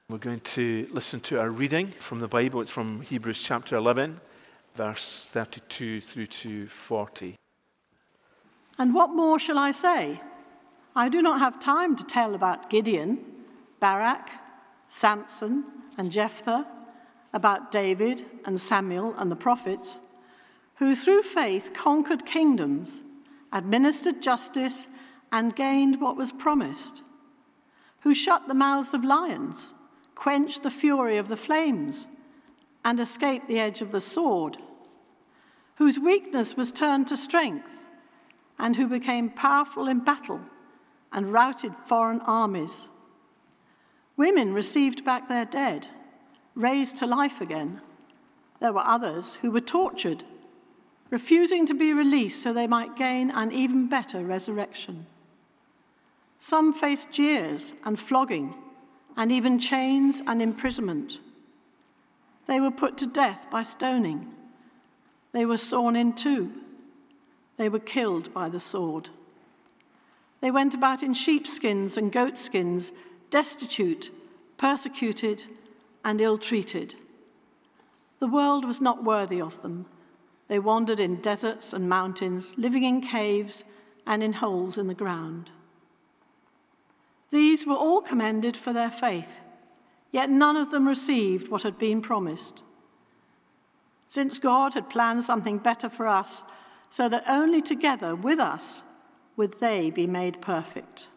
We're going to listen to our reading from the Bible. It's from Hebrews chapter 11, verse 32 through to 40. And what more shall I say? I do not have time to tell about Gideon, Barak, Samson, and Jephthah, about David and Samuel and the prophets, who through faith conquered kingdoms, administered justice, and gained what was promised, who shut the mouths of lions, quenched the fury of the flames, and escaped the edge of the sword, whose weakness was turned to strength, and who became powerful in battle and routed foreign armies. Women received back their dead, raised to life again. There were others who were tortured, refusing to be released so they might gain an even better resurrection. Some faced jeers and flogging, and even chains and imprisonment. They were put to death by stoning. They were sawn in two. They were killed by the sword. They went about in sheepskins and goatskins, destitute, persecuted, and ill-treated. The world was not worthy of them. They wandered in deserts and mountains, living in caves and in holes in the ground. These were all commended for their faith, yet none of them received what had been promised. Since God had planned something better for us, so that only together with us would they be made perfect.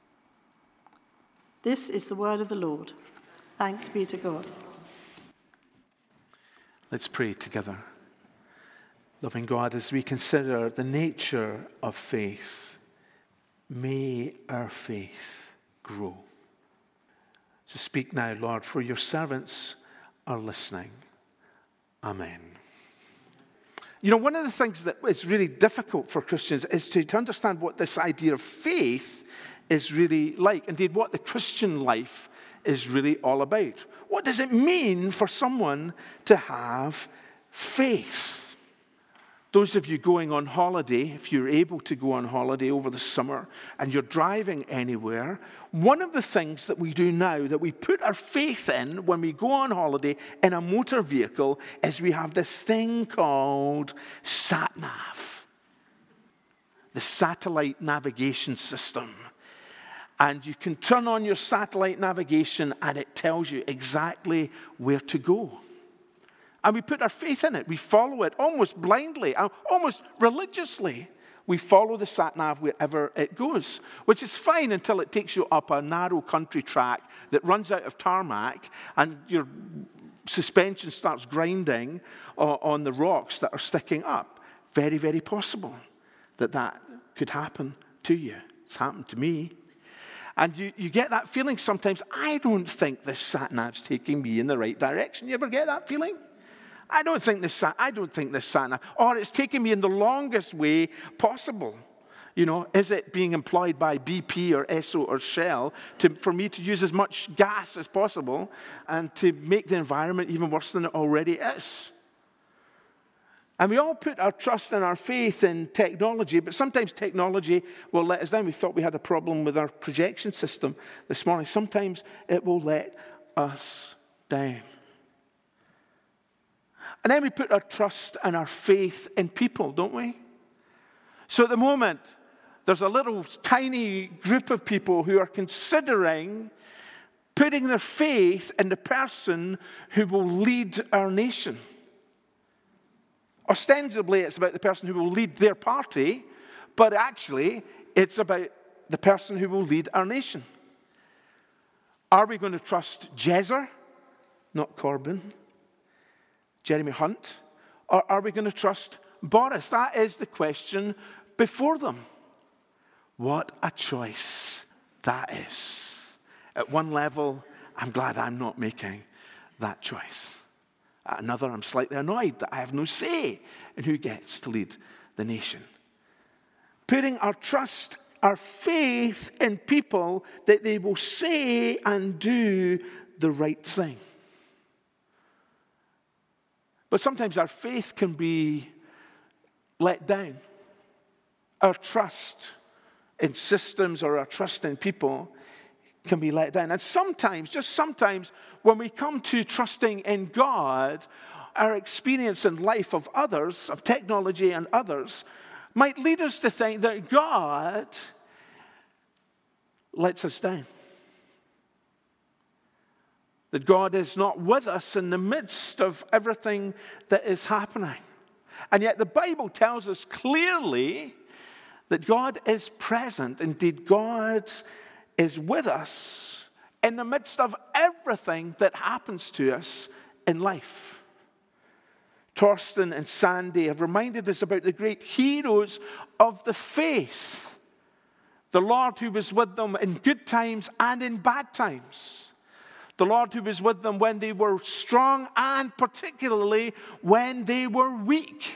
This is the word of the Lord. Thanks be to God. Let's pray together. Loving God, as we consider the nature of faith, may our faith grow. So speak now, Lord, for your servants are listening. Amen. You know, one of the things that is really difficult for Christians is to understand what this idea of faith is really like. Indeed, what the Christian life is really all about. What does it mean for someone to have faith? Those of you going on holiday, if you're able to go on holiday over the summer and you're driving anywhere, one of the things that we do now, that we put our faith in when we go on holiday in a motor vehicle, is we have this thing called sat-nav, the satellite navigation system. And you can turn on your satellite navigation and it tells you exactly where to go. And we put our faith in it. We follow it almost blindly, almost religiously. We follow the sat-nav wherever it goes, which is fine until it takes you up a narrow country track that runs out of tarmac and your suspension starts grinding on the rocks that are sticking up. Very, very possible that could happen to you. It's happened to me. And you get that feeling sometimes, I don't think this sat-nav's taking me in the right direction. You ever get that feeling? I don't think this sat-nav, or it's taking me in the longest way possible. You know, is it being employed by BP or Esso or Shell for me to use as much gas as possible and to make the environment even worse than it already is? And we all put our trust and our faith in technology, but sometimes technology will let us down. We thought we had a problem with our projection system this morning. Sometimes it will let us down. And then we put our trust and our faith in people, don't we? So at the moment, there's a little tiny group of people who are considering putting their faith in the person who will lead our nation. Ostensibly, it's about the person who will lead their party, but actually, it's about the person who will lead our nation. Are we going to trust Jezza, not Corbyn, Jeremy Hunt, or are we going to trust Boris? That is the question before them. What a choice that is. At one level, I'm glad I'm not making that choice. At another, I'm slightly annoyed that I have no say in who gets to lead the nation. Putting our trust, our faith in people that they will say and do the right thing. But sometimes our faith can be let down. Our trust in systems or our trust in people can be let down. And sometimes, just sometimes, when we come to trusting in God, our experience in life of others, of technology and others, might lead us to think that God lets us down. That God is not with us in the midst of everything that is happening. And yet the Bible tells us clearly that God is present. Indeed, God is with us in the midst of everything that happens to us in life. Torsten and Sandy have reminded us about the great heroes of the faith. The Lord who was with them in good times and in bad times. The Lord who was with them when they were strong and particularly when they were weak.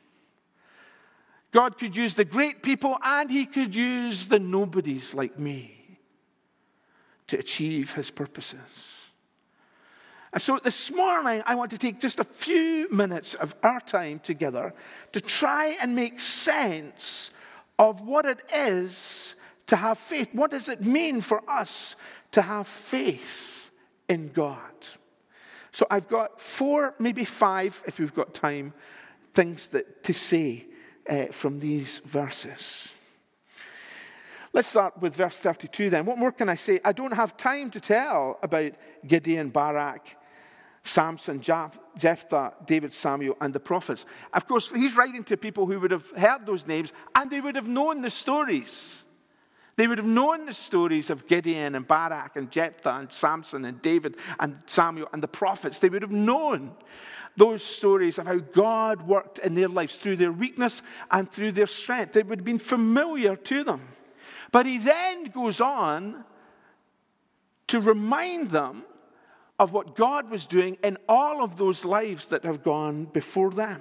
God could use the great people and he could use the nobodies like me to achieve his purposes. And so this morning, I want to take just a few minutes of our time together to try and make sense of what it is to have faith. What does it mean for us to have faith in God? So I've got 4, maybe 5, if we've got time, things to say from these verses. Let's start with verse 32 then. What more can I say? I don't have time to tell about Gideon, Barak, Samson, Jephthah, David, Samuel, and the prophets. Of course, he's writing to people who would have heard those names, and they would have known the stories. They would have known the stories of Gideon and Barak and Jephthah and Samson and David and Samuel and the prophets. They would have known those stories of how God worked in their lives through their weakness and through their strength. It would have been familiar to them. But he then goes on to remind them of what God was doing in all of those lives that have gone before them.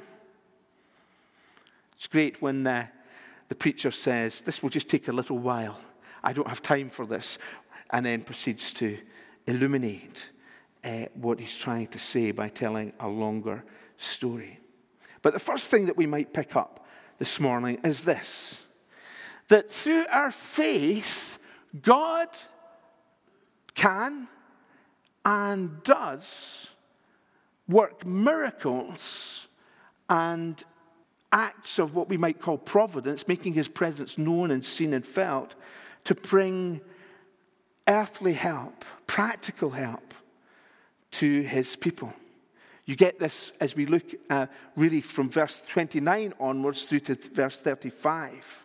It's great when the preacher says, this will just take a little while. I don't have time for this. And then proceeds to illuminate what he's trying to say by telling a longer story. But the first thing that we might pick up this morning is this. That through our faith, God can and does work miracles and acts of what we might call providence, making his presence known and seen and felt, to bring earthly help, practical help to his people. You get this as we look really from verse 29 onwards through to verse 35.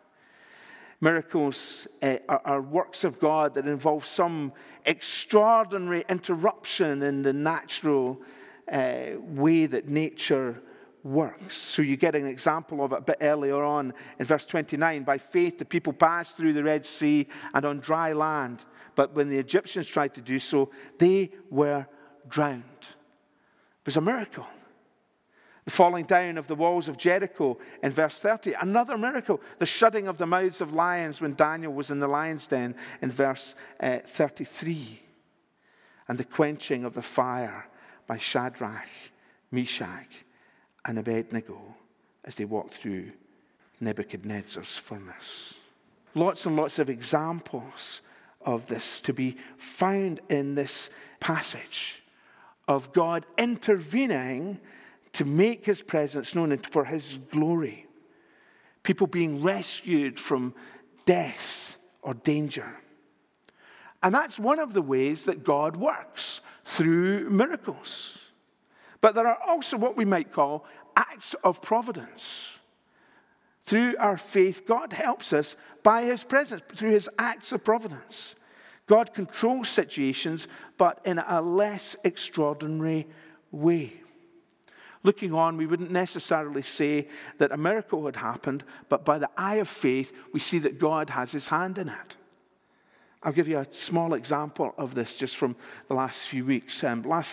Miracles are works of God that involve some extraordinary interruption in the natural way that nature works. So you get an example of it a bit earlier on in verse 29. By faith, the people passed through the Red Sea and on dry land. But when the Egyptians tried to do so, they were drowned. It was a miracle. The falling down of the walls of Jericho in verse 30, another miracle. The shutting of the mouths of lions when Daniel was in the lion's den in verse 33. And the quenching of the fire by Shadrach, Meshach, and Abednego as they walked through Nebuchadnezzar's furnace. Lots and lots of examples of this to be found in this passage of God intervening to make his presence known and for his glory. People being rescued from death or danger. And that's one of the ways that God works, through miracles. But there are also what we might call acts of providence. Through our faith, God helps us by his presence, through his acts of providence. God controls situations, but in a less extraordinary way. Looking on, we wouldn't necessarily say that a miracle had happened, but by the eye of faith, we see that God has his hand in it. I'll give you a small example of this just from the last few weeks.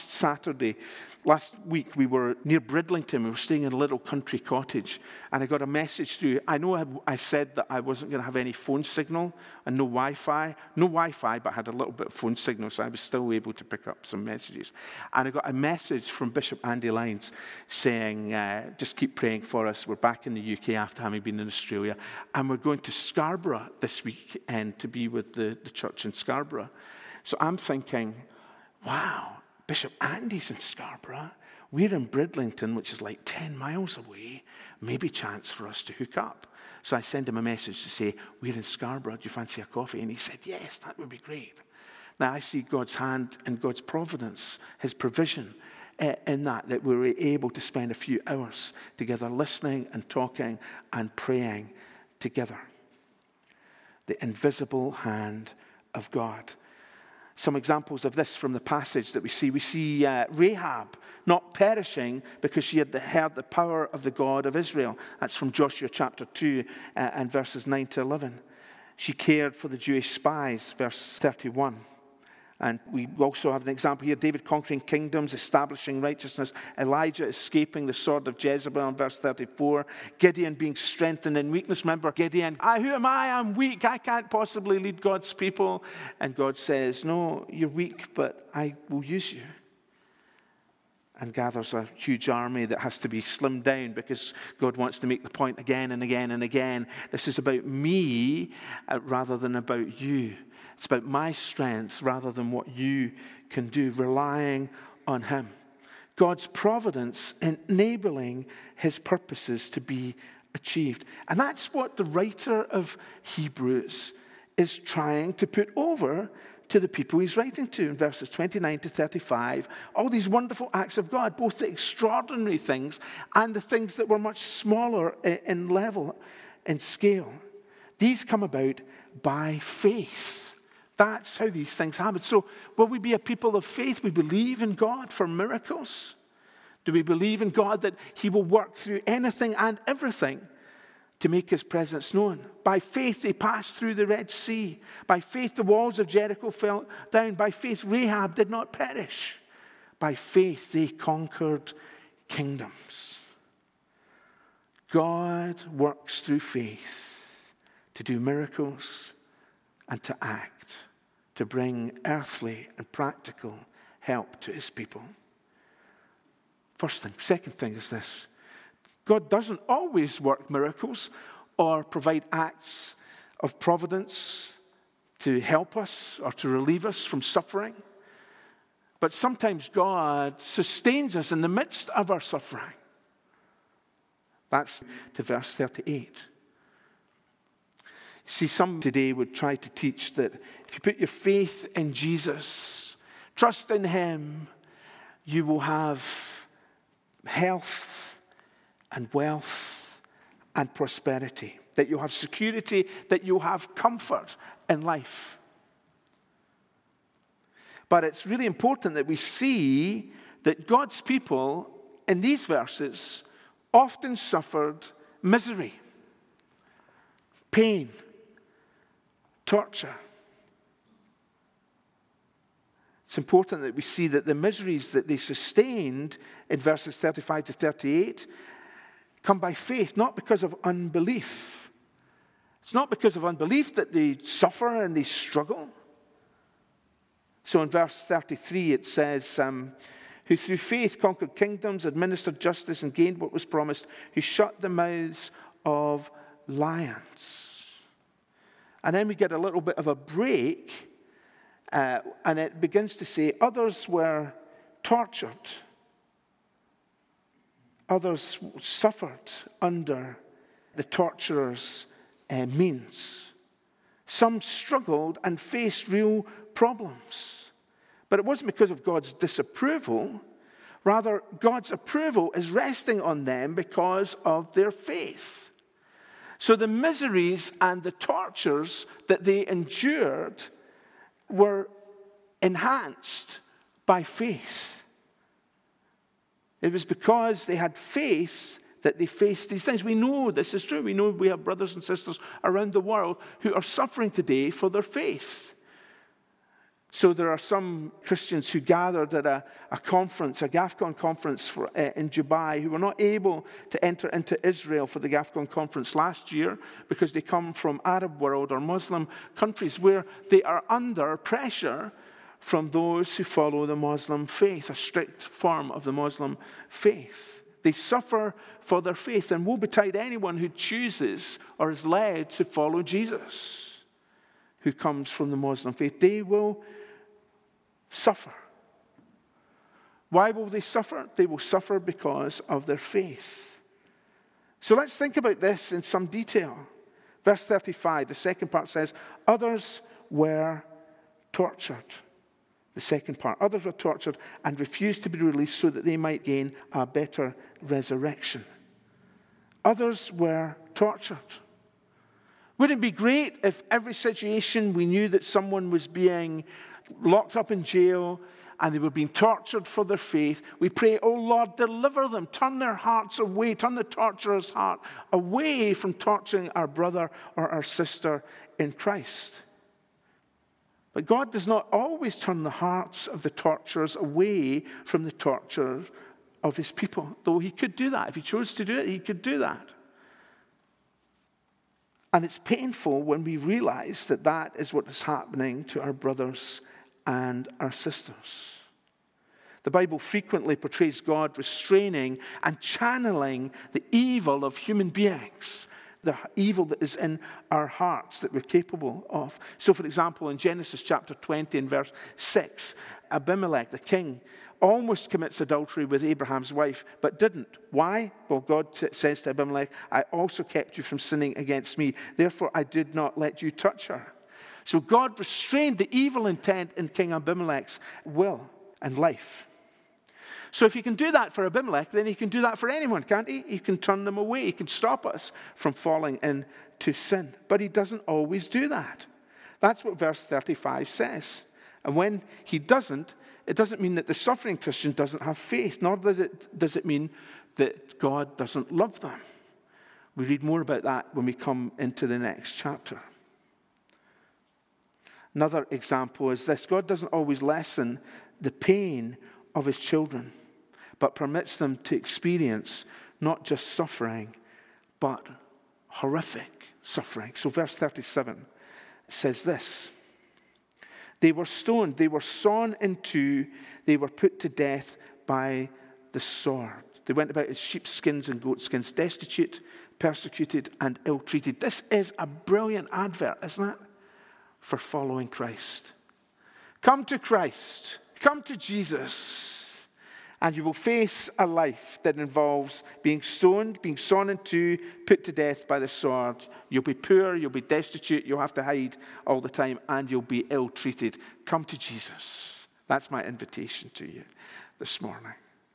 Last week we were near Bridlington. We were staying in a little country cottage, and I got a message through. I know I said that I wasn't going to have any phone signal and no Wi-Fi. No Wi-Fi, but I had a little bit of phone signal, so I was still able to pick up some messages. And I got a message from Bishop Andy Lyons saying, just keep praying for us. We're back in the UK after having been in Australia, and we're going to Scarborough this weekend to be with the church in Scarborough. So I'm thinking, wow, Bishop Andy's in Scarborough. We're in Bridlington, which is like 10 miles away. Maybe chance for us to hook up. So I send him a message to say, we're in Scarborough. Do you fancy a coffee? And he said, yes, that would be great. Now I see God's hand and God's providence, his provision in that we were able to spend a few hours together listening and talking and praying together. The invisible hand of God. Some examples of this from the passage that we see. We see Rahab not perishing because she had heard the power of the God of Israel. That's from Joshua chapter 2 and verses 9 to 11. She cared for the Jewish spies, verse 31. And we also have an example here, David conquering kingdoms, establishing righteousness, Elijah escaping the sword of Jezebel in verse 34, Gideon being strengthened in weakness. Remember Gideon, who am I? I'm weak. I can't possibly lead God's people. And God says, no, you're weak, but I will use you. And gathers a huge army that has to be slimmed down because God wants to make the point again and again and again. This is about me rather than about you. It's about my strength rather than what you can do, relying on him. God's providence enabling his purposes to be achieved. And that's what the writer of Hebrews is trying to put over to the people he's writing to in verses 29 to 35. All these wonderful acts of God, both the extraordinary things and the things that were much smaller in level and scale. These come about by faith. That's how these things happen. So will we be a people of faith? We believe in God for miracles? Do we believe in God that he will work through anything and everything to make his presence known? By faith they passed through the Red Sea. By faith the walls of Jericho fell down. By faith Rahab did not perish. By faith they conquered kingdoms. God works through faith to do miracles and to act, to bring earthly and practical help to his people. First thing. Second thing is this. God doesn't always work miracles or provide acts of providence to help us or to relieve us from suffering. But sometimes God sustains us in the midst of our suffering. That's to verse 38. See, some today would try to teach that if you put your faith in Jesus, trust in him, you will have health and wealth and prosperity, that you'll have security, that you'll have comfort in life. But it's really important that we see that God's people in these verses often suffered misery, pain, torture. It's important that we see that the miseries that they sustained in verses 35 to 38 come by faith, not because of unbelief. It's not because of unbelief that they suffer and they struggle. So in verse 33 it says, who through faith conquered kingdoms, administered justice, and gained what was promised, who shut the mouths of lions. And then we get a little bit of a break, and it begins to say, others were tortured. Others suffered under the torturers' means. Some struggled and faced real problems. But it wasn't because of God's disapproval. Rather, God's approval is resting on them because of their faith. So the miseries and the tortures that they endured were enhanced by faith. It was because they had faith that they faced these things. We know this is true. We know we have brothers and sisters around the world who are suffering today for their faith. So there are some Christians who gathered at a conference, a GAFCON conference in Dubai, who were not able to enter into Israel for the GAFCON conference last year because they come from Arab world or Muslim countries where they are under pressure from those who follow the Muslim faith, a strict form of the Muslim faith. They suffer for their faith, and woe betide anyone who chooses or is led to follow Jesus, who comes from the Muslim faith. They will suffer. Why will they suffer? They will suffer because of their faith. So let's think about this in some detail. Verse 35, the second part says, others were tortured. The second part, others were tortured and refused to be released so that they might gain a better resurrection. Others were tortured. Wouldn't it be great if every situation we knew that someone was being locked up in jail and they were being tortured for their faith, we pray, oh Lord, deliver them, turn their hearts away, turn the torturer's heart away from torturing our brother or our sister in Christ. But God does not always turn the hearts of the torturers away from the torture of his people, though he could do that. If he chose to do it, he could do that. And it's painful when we realize that that is what is happening to our brothers and our sisters. The Bible frequently portrays God restraining and channeling the evil of human beings, the evil that is in our hearts that we're capable of. So, for example, in Genesis chapter 20 and verse 6, Abimelech, the king, almost commits adultery with Abraham's wife, but didn't. Why? Well, God says to Abimelech, I also kept you from sinning against me. Therefore, I did not let you touch her. So God restrained the evil intent in King Abimelech's will and life. So if he can do that for Abimelech, then he can do that for anyone, can't he? He can turn them away. He can stop us from falling into sin. But he doesn't always do that. That's what verse 35 says. And when he doesn't, it doesn't mean that the suffering Christian doesn't have faith, nor does it mean that God doesn't love them. We read more about that when we come into the next chapter. Another example is this. God doesn't always lessen the pain of his children, but permits them to experience not just suffering, but horrific suffering. So verse 37 says this. They were stoned, they were sawn in two, they were put to death by the sword. They went about in sheepskins and goatskins, destitute, persecuted, and ill-treated. This is a brilliant advert, isn't it, for following Christ. Come to Christ, come to Jesus, and you will face a life that involves being stoned, being sawn in two, put to death by the sword. You'll be poor, you'll be destitute, you'll have to hide all the time, and you'll be ill-treated. Come to Jesus. That's my invitation to you this morning.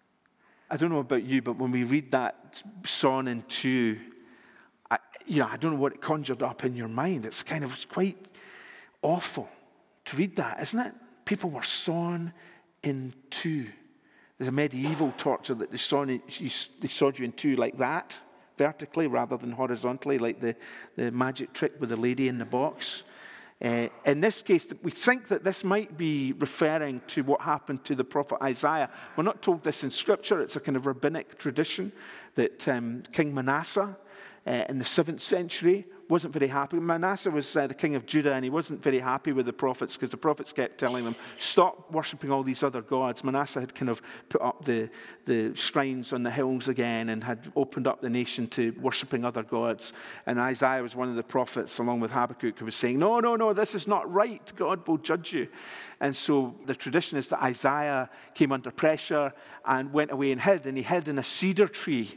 I don't know about you, but when we read that sawn in two, I don't know what it conjured up in your mind. It's quite awful to read that, isn't it? People were sawn in two. There's a medieval torture that they sawed you in two like that, vertically rather than horizontally, like the magic trick with the lady in the box. In this case, we think that this might be referring to what happened to the prophet Isaiah. We're not told this in Scripture. It's a kind of rabbinic tradition that King Manasseh in the 7th century wasn't very happy. Manasseh was the king of Judah, and he wasn't very happy with the prophets because the prophets kept telling them, stop worshipping all these other gods. Manasseh had kind of put up the shrines on the hills again and had opened up the nation to worshipping other gods. And Isaiah was one of the prophets, along with Habakkuk, who was saying, no, this is not right. God will judge you. And so the tradition is that Isaiah came under pressure and went away and he hid in a cedar tree.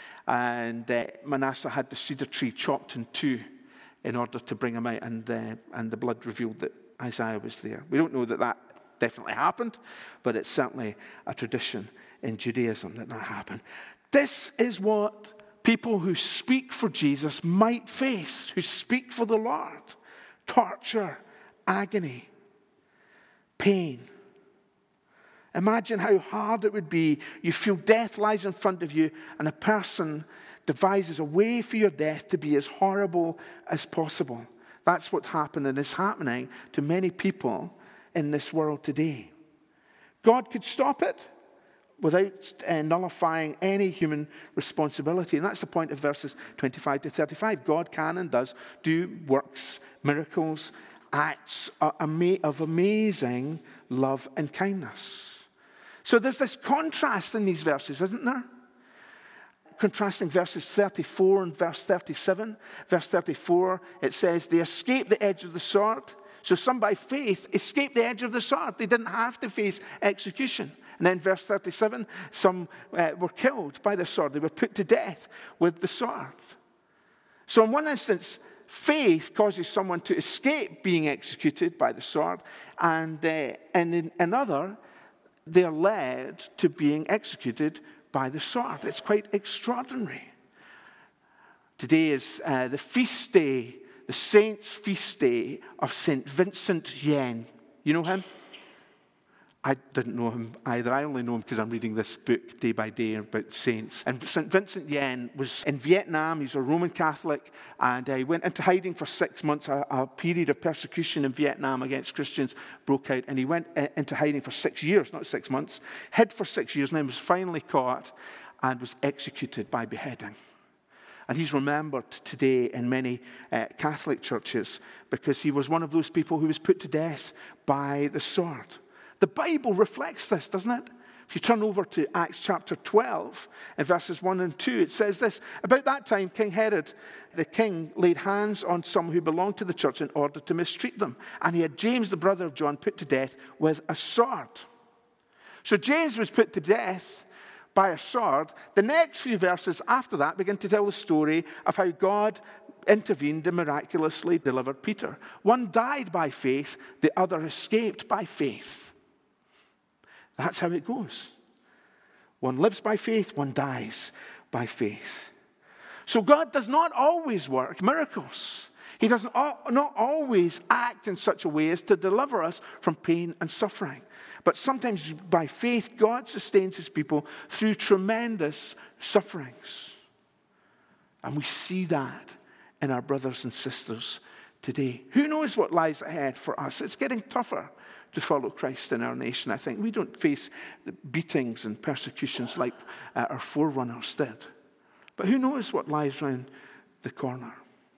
And Manasseh had the cedar tree chopped in two in order to bring him out, and the blood revealed that Isaiah was there. We don't know that definitely happened, but it's certainly a tradition in Judaism that happened. This is what people who speak for Jesus might face, who speak for the Lord. Torture, agony, pain. Imagine how hard it would be. You feel death lies in front of you, and a person devises a way for your death to be as horrible as possible. That's what happened and is happening to many people in this world today. God could stop it without nullifying any human responsibility. And that's the point of verses 25 to 35. God can and does do works, miracles, acts of amazing love and kindness. So there's this contrast in these verses, isn't there? Contrasting verses 34 and verse 37. Verse 34, it says, they escaped the edge of the sword. So some by faith escaped the edge of the sword. They didn't have to face execution. And then verse 37, some were killed by the sword. They were put to death with the sword. So in one instance, faith causes someone to escape being executed by the sword. And in another, they're led to being executed by the sword. It's quite extraordinary. Today is the feast day, the saint's feast day of St. Vincent Yen. You know him? I didn't know him either. I only know him because I'm reading this book day by day about saints. And St. Vincent Yen was in Vietnam. He's a Roman Catholic, and he went into hiding for 6 months. A period of persecution in Vietnam against Christians broke out, and he went into hiding for 6 years, not 6 months. Hid for 6 years, and then was finally caught and was executed by beheading. And he's remembered today in many Catholic churches because he was one of those people who was put to death by the sword. The Bible reflects this, doesn't it? If you turn over to Acts chapter 12, in verses 1 and 2, it says this: about that time, King Herod, the king, laid hands on some who belonged to the church in order to mistreat them. And he had James, the brother of John, put to death with a sword. So James was put to death by a sword. The next few verses after that begin to tell the story of how God intervened and miraculously delivered Peter. One died by faith, the other escaped by faith. That's how it goes. One lives by faith, one dies by faith. So God does not always work miracles. He does not always act in such a way as to deliver us from pain and suffering. But sometimes by faith, God sustains his people through tremendous sufferings. And we see that in our brothers and sisters today. Who knows what lies ahead for us? It's getting tougher to follow Christ in our nation, I think. We don't face the beatings and persecutions like our forerunners did. But who knows what lies round the corner?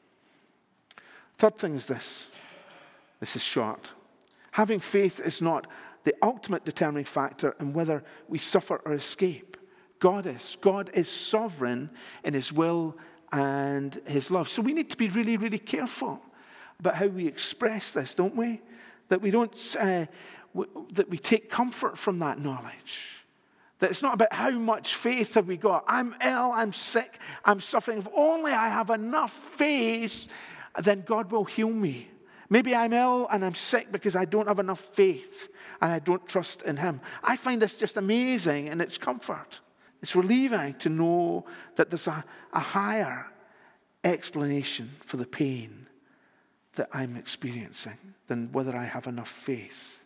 Third thing is this. This is short. Having faith is not the ultimate determining factor in whether we suffer or escape. God is. God is sovereign in his will and his love. So we need to be really, really careful about how we express this, don't we? That we don't, that we take comfort from that knowledge. That it's not about how much faith have we got. I'm ill, I'm sick, I'm suffering. If only I have enough faith, then God will heal me. Maybe I'm ill and I'm sick because I don't have enough faith and I don't trust in him. I find this just amazing and it's comfort. It's relieving to know that there's a higher explanation for the pain that I'm experiencing than whether I have enough faith.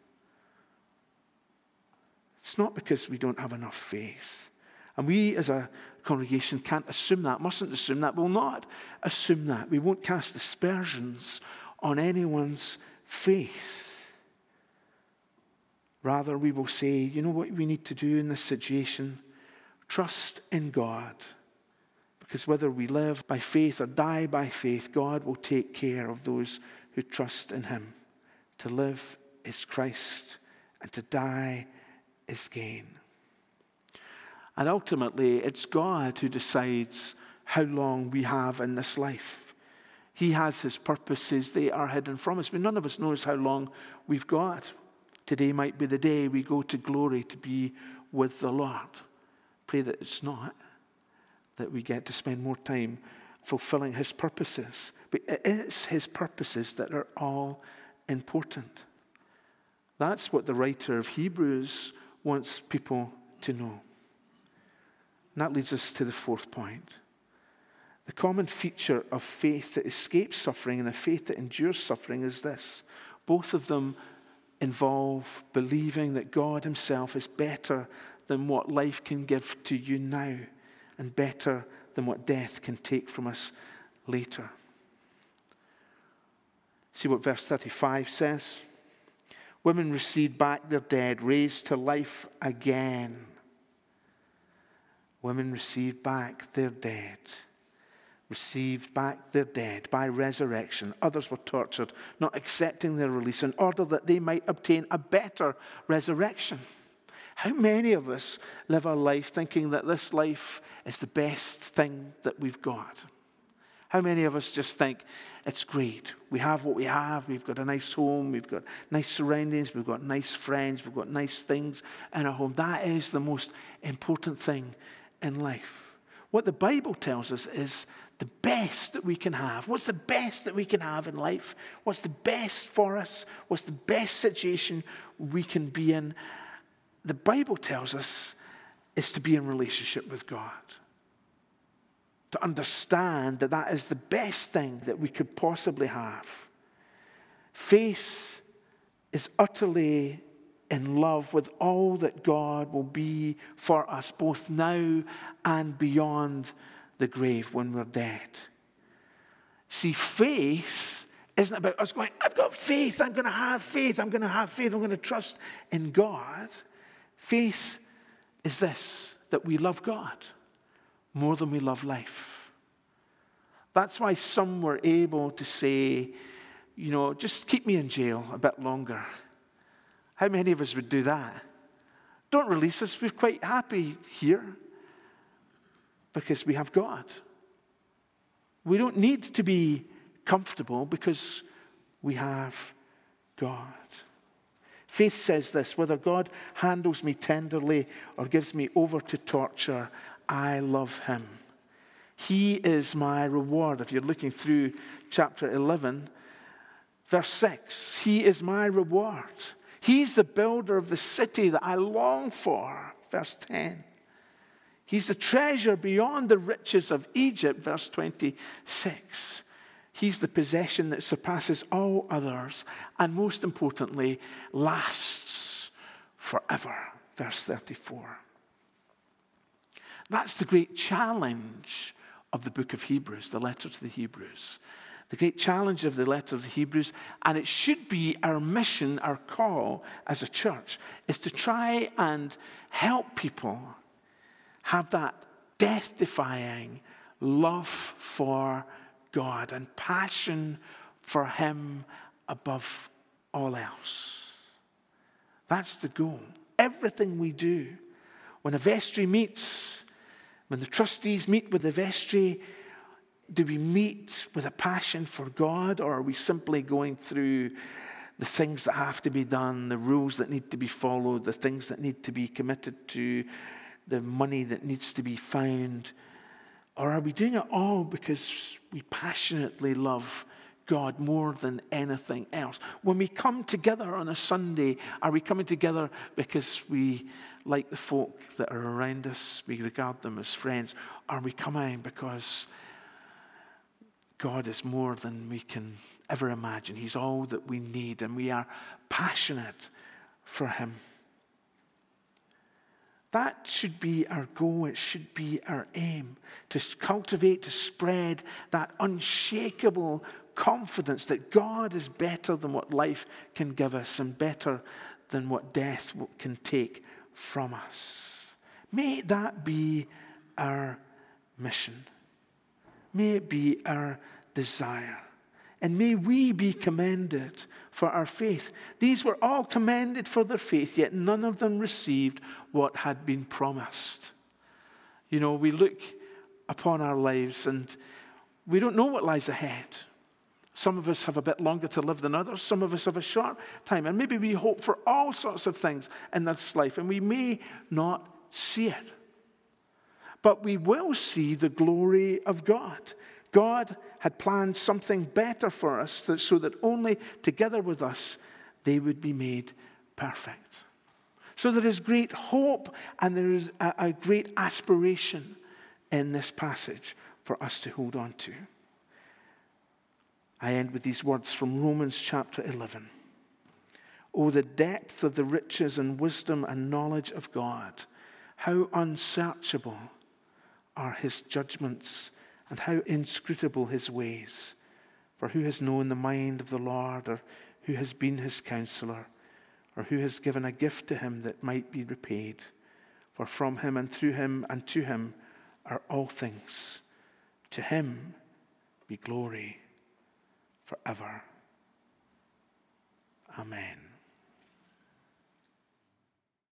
It's not because we don't have enough faith. And we as a congregation can't assume that, mustn't assume that, will not assume that. We won't cast aspersions on anyone's faith. Rather, we will say, you know what we need to do in this situation? Trust in God. Because whether we live by faith or die by faith, God will take care of those who trust in him. To live is Christ, and to die is gain. And ultimately, it's God who decides how long we have in this life. He has his purposes. They are hidden from us. But none of us knows how long we've got. Today might be the day we go to glory to be with the Lord. Pray that it's not. That we get to spend more time fulfilling his purposes. But it is his purposes that are all important. That's what the writer of Hebrews wants people to know. And that leads us to the fourth point. The common feature of faith that escapes suffering and a faith that endures suffering is this. Both of them involve believing that God himself is better than what life can give to you now, and better than what death can take from us later. See what verse 35 says? Women received back their dead, raised to life again. Women received back their dead. Received back their dead by resurrection. Others were tortured, not accepting their release in order that they might obtain a better resurrection. How many of us live our life thinking that this life is the best thing that we've got? How many of us just think, it's great. We have what we have. We've got a nice home. We've got nice surroundings. We've got nice friends. We've got nice things in our home. That is the most important thing in life. What the Bible tells us is the best that we can have. What's the best that we can have in life? What's the best for us? What's the best situation we can be in? The Bible tells us is to be in relationship with God. To understand that that is the best thing that we could possibly have. Faith is utterly in love with all that God will be for us, both now and beyond the grave when we're dead. See, faith isn't about us going, I've got faith, I'm going to have faith, I'm going to have faith, I'm going to trust in God. Faith is this, that we love God more than we love life. That's why some were able to say, just keep me in jail a bit longer. How many of us would do that? Don't release us, we're quite happy here because we have God. We don't need to be comfortable because we have God. Faith says this, whether God handles me tenderly or gives me over to torture, I love him. He is my reward. If you're looking through chapter 11, verse 6, he is my reward. He's the builder of the city that I long for, verse 10. He's the treasure beyond the riches of Egypt, verse 26. He's the possession that surpasses all others and most importantly, lasts forever, verse 34. That's the great challenge of the book of Hebrews, the letter to the Hebrews. The great challenge of the letter of the Hebrews, and it should be our mission, our call as a church, is to try and help people have that death-defying love for God and passion for him above all else. That's the goal. Everything we do, when a vestry meets, when the trustees meet with the vestry, do we meet with a passion for God, or are we simply going through the things that have to be done, the rules that need to be followed, the things that need to be committed to, the money that needs to be found? Or are we doing it all because we passionately love God more than anything else? When we come together on a Sunday, are we coming together because we like the folk that are around us, we regard them as friends? Are we coming because God is more than we can ever imagine? He's all that we need, and we are passionate for him. That should be our goal. It should be our aim, to cultivate, to spread that unshakable confidence that God is better than what life can give us and better than what death can take from us. May that be our mission. May it be our desire. And may we be commended for our faith. These were all commended for their faith, yet none of them received what had been promised. We look upon our lives and we don't know what lies ahead. Some of us have a bit longer to live than others. Some of us have a short time. And maybe we hope for all sorts of things in this life, and we may not see it. But we will see the glory of God. God had planned something better for us so that only together with us they would be made perfect. So there is great hope and there is a great aspiration in this passage for us to hold on to. I end with these words from Romans chapter 11. Oh, the depth of the riches and wisdom and knowledge of God. How unsearchable are his judgments and how inscrutable his ways. For who has known the mind of the Lord, or who has been his counselor, or who has given a gift to him that might be repaid? For from him and through him and to him are all things. To him be glory forever. Amen.